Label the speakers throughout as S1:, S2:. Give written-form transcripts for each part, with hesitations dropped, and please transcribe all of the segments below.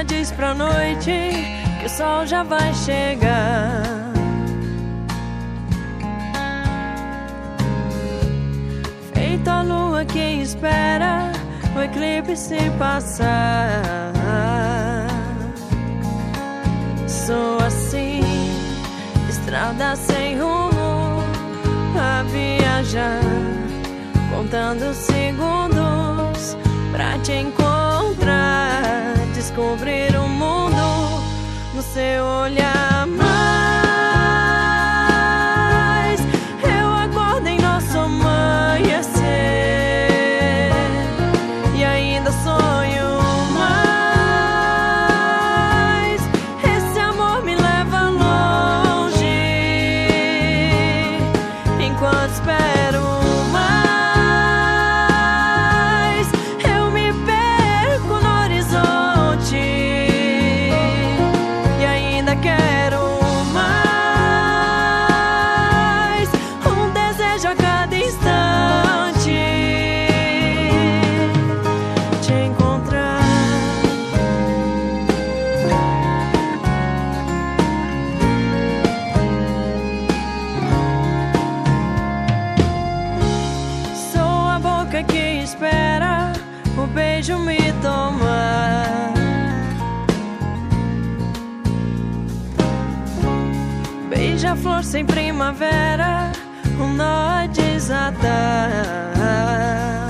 S1: dia diz pra noite que o sol já vai chegar. Feito a lua que espera o eclipse passar. Sou assim, estrada sem rumo a viajar, contando segundos pra te encontrar, descobrir o mundo no seu olhar. Mas eu acordo em nosso amanhecer e ainda sonho mais. Esse amor me leva longe enquanto espero. Quero mais, um desejo a cada instante te encontrar. Sou a boca que espera o beijo me tomar. Beija-flor sem primavera, um nó a desatar.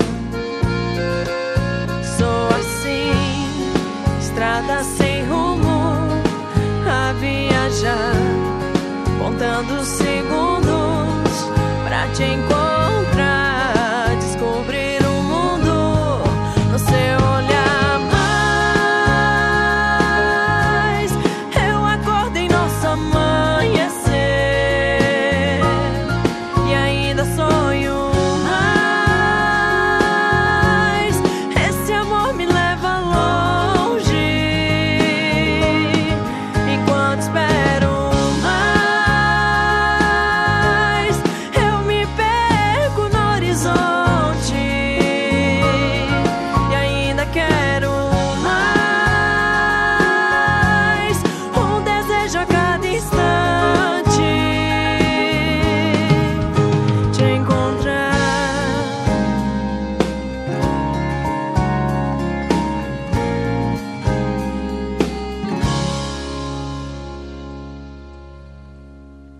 S1: Sou assim, estrada sem rumo a viajar, contando segundos pra te encontrar.